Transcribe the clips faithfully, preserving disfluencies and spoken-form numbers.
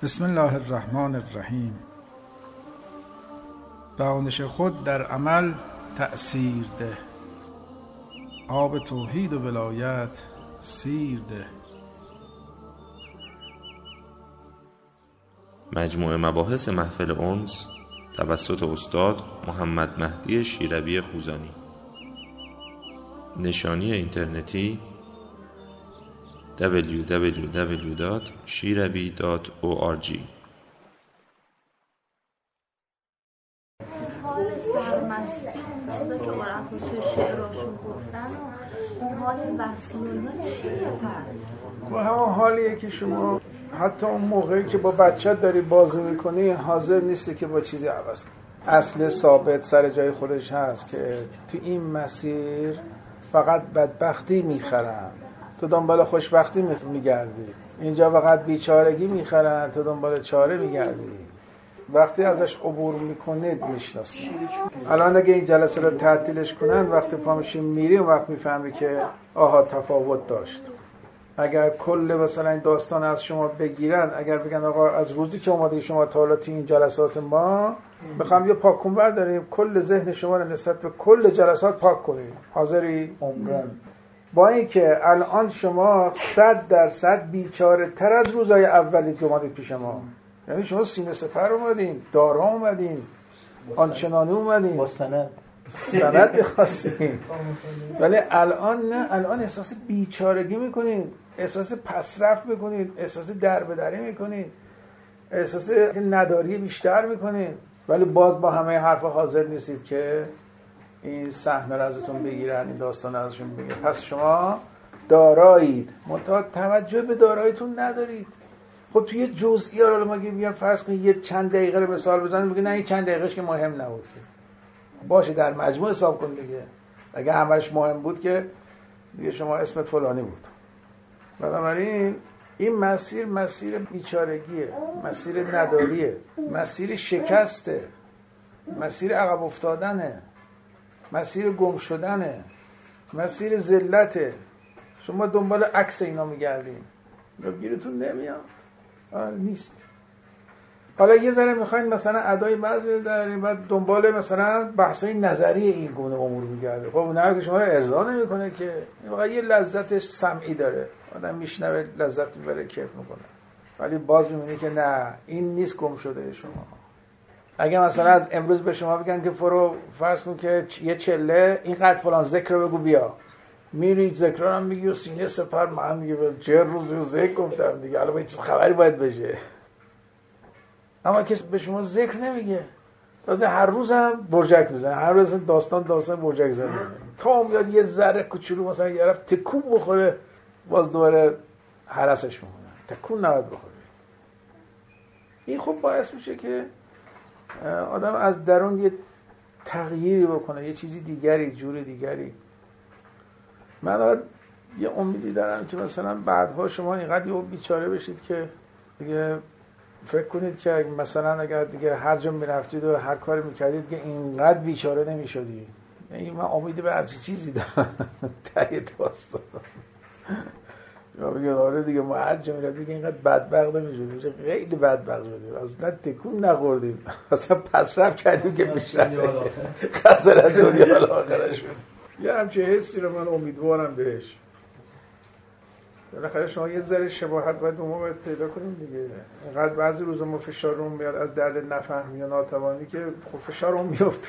بسم الله الرحمن الرحیم. دانش خود در عمل تأثیر ده، آب توحید و ولایت سیر ده. مجموعه مباحث محفل انس توسط استاد محمد مهدی شیروی خوزانی. نشانی اینترنتی دبلیو دبلیو دبلیو دات شیروی دات او آر جی. حال سرمستی چیزا که عرفا توی شعراشون گفتن حال وصل اینا چیه پس؟ و همون حالیه که شما حتی اون موقعی که با بچت داری بازی میکنی حاضر نیستی که با چیزی عوض کنی. اصل ثابت سر جای خودش هست که تو این مسیر فقط بدبختی میخرن، تو دنبال خوشبختی میگردی. اینجا فقط بیچارگی میخرن، تو دنبال چاره میگردی. وقتی ازش عبور میکنید میشناسید. الان اگه این جلسه رو تعطیلش کنن، وقتی پا میشیم میریم وقت میفهمی که آها تفاوت داشت. اگر کل مثلا این داستان از شما بگیرن، اگر بگن آقا از روزی که اومده شما تا حالا تو این جلسات ما میخوام یه پاک کنور داریم، کل ذهن شما رو نسبت به کل جلسات پاک کنیم، حاضری؟ عمرن. با اینکه الان شما صد درصد بیچاره تر از روزای اولی که اومدید پیش ما، یعنی شما سینه سپر اومدین، دارا اومدین، آنچنانی اومدین، با سند سند می‌خواستین، ولی الان نه. الان احساس بیچارگی میکنین، احساس پسرفت میکنین، احساس دربدری میکنین، احساس نداری بیشتر میکنین، ولی باز با همه حرفا حاضر نیستید که این صحنه رو ازتون بگیرن، این داستان رو ازشون بگیرن. پس شما دارایید، منتها توجه به داراییتون ندارید. خب توی جزئیات رو ما میگم فرض کنید یه چند دقیقه رو مثال بزنید، میگه نه این چند دقیقهش که مهم نبود که. باشه در مجموع حساب کن دیگه. اگه همش مهم بود که دیگه شما اسمت فلانی بود. بنابراین این مسیر مسیر بیچارگیه، مسیر نداریه، مسیر شکسته، مسیر عقب افتادنه، مسیر گم شدنه، مسیر ذلته. شما دنبال عکس اینا میگردین، گیرتون نمیاد. آه نیست. حالا یه ذره میخواین مثلا ادای بعضی رو داریم، بعد دنبال مثلا بحثای نظری این گونه امور میگرده. خب اونها که شما رو ارضا نمیکنه که، واقعا یه لذتش سمعی داره، آدم میشنوه لذت میبره، کیف میکنه، ولی باز میبینی که نه، این نیست گم شده شما. اگه مثلا از امروز به شما بگن که فرو فرض کن که یه چله اینقدر فلان ذکر رو بگو بیا، میری ذکر رو هم میگی و سینه سپر، من دیگه چه روز رو ذکر گفتم دیگه، الان باید چیز خبری باید بشه. اما کسی به شما ذکر نمیگه، تازه هر روز هم برجک میزنه، هر روز داستان داستان برجک زنه، تا میاد یه ذره کوچولو مثلا یه رفت تکون بخوره، باز دوباره هرسش میکنه، تکون نباید بخوره. این خب باعث میشه که آدم از درون یه تغییری بکنه، یه چیزی دیگری، جور دیگری. من دارم یه امیدی دارم که مثلا بعدها شما اینقدر یه بیچاره بشید که دیگه فکر کنید که مثلا اگر دیگه هر جا میرفتید و هر کاری میکردید که اینقدر بیچاره نمیشدید. یعنی من امیدی به همچین چیزی دارم ته داستان. یا بگید آره دیگه ما هر جا میرفتید که اینقدر بدبخت نمیشدیم، خیلی بدبخت شدیم، اصلا تکون نخوردیم، اصلا پس رفت کردیم که میشن خسارت دنیا آخرش شد. یه همچه حسی رو من امیدوارم بهش. بالاخره شما یه ذره شباهت باید به ما باید پیدا کنیم دیگه. اینقدر بعضی روزا ما فشارمون میاد از درد نفهمی یا ناتوانی که خب فشارمون میفته.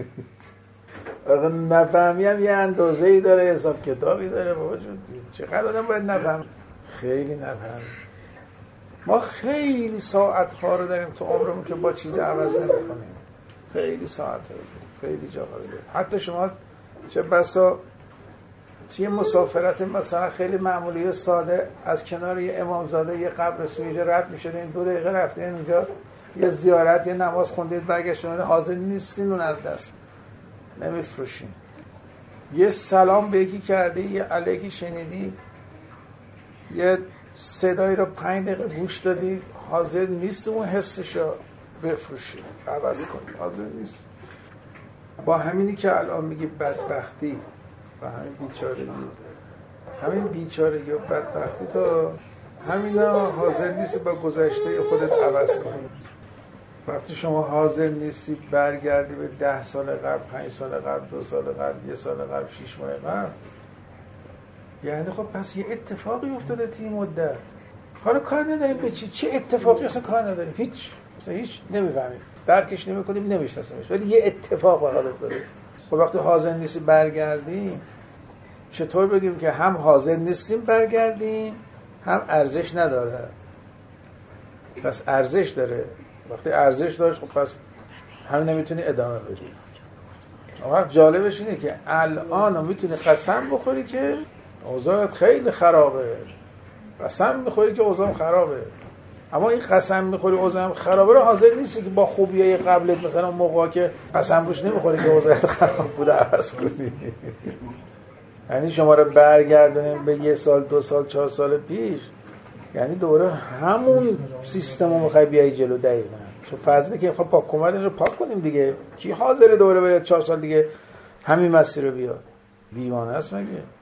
آقا نفهمی هم یه اندازه‌ای داره، حساب کتابی داره. بابا جون چقدر آدم باید نفهم؟ خیلی نفهم. ما خیلی ساعت‌ها رو داریم تو عمرمون که با چیز عوض نمی‌کنیم. خیلی ساعت‌ها، خیلی جاها داریم. حتی شما چه بسا توی مسافرت مثلا خیلی معمولی و ساده از کنار یه امامزاده یه قبر سویجه رد می‌شدین، دو دقیقه رفتین اونجا یه زیارت یه نماز خوندید برگشتین، حاضر نیستین اون از دست نمیفروشین. یه سلام به یکی کردی، یه علیکی شنیدی، یه صدایی رو پنج دقیقه گوش دادی، حاضر نیست اون حسشو بفروشی، عوض کنی، حاضر نیست. با همینی که الان میگی بدبختی و همین بیچارگی، همین بیچارگی و بدبختی تو همینا حاضر نیستی با گذشته خودت عوض کنی. وقتی شما حاضر نیستی برگردی به ده سال قبل، پنج سال قبل، دو سال قبل، یه سال قبل، شیش ماه قبل، یعنی خب پس یه اتفاقی افتاده توی این مدت. حالا کار نداریم به چی، چه اتفاقی اصلا کار نداریم، هیچ اصلا هیچ نمیفهمیم، درکش نمیکنیم، نمیشناسیمش، ولی یه اتفاق فقط افتاده. خب وقتی حاضر نیستی برگردیم، چطور بگیم که هم حاضر نیستیم برگردیم هم ارزش نداره؟ پس ارزش داره. وقتی ارزش داشت خب پس همین نمیتونی ادامه بدی. وقت جالبش اینه که الان میتونی قسم بخوری که اوضاعت خیلی خرابه، قسم میخوری که اوضاع خرابه، اما این قسم میخوری اوضاع خرابه رو حاضر نیستی که با خوبیای قبلت مثلا موقعی که قسم روش نمیخوری که اوضاعت خراب بوده عوض کنی. یعنی شما رو برگردونیم به یه سال، دو سال، چهار سال پیش، یعنی دوره همون سیستم رو میخوای بیایی جلو. دقیقا چون فضلی که میخواه پاک کمر این رو پاک کنیم دیگه. کی حاضر دوره بره چهار سال دیگه همین مسیر رو بیاد؟ دیوانه است مگه؟